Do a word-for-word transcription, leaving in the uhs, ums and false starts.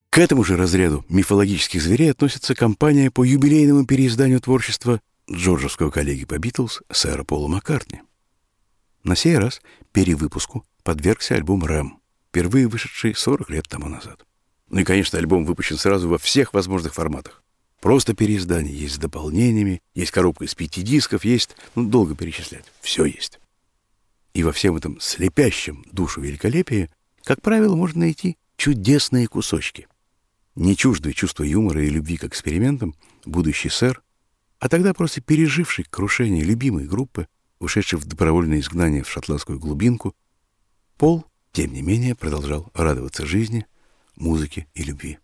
К этому же разряду мифологических зверей относится кампания по юбилейному переизданию творчества джорджовского коллеги по «Битлз» сэра Пола Маккартни. На сей раз перевыпуску подвергся альбом «Рэм», впервые вышедший сорок лет тому назад. Ну и, конечно, альбом выпущен сразу во всех возможных форматах. Просто переиздание, есть с дополнениями, есть коробка из пяти дисков, есть, ну, долго перечислять, все есть. И во всем этом слепящем душу великолепии, как правило, можно найти чудесные кусочки. Не чуждые чувства юмора и любви к экспериментам, будущий сэр, а тогда просто переживший крушение любимой группы, ушедший в добровольное изгнание в шотландскую глубинку, Пол, тем не менее, продолжал радоваться жизни, музыке и любви.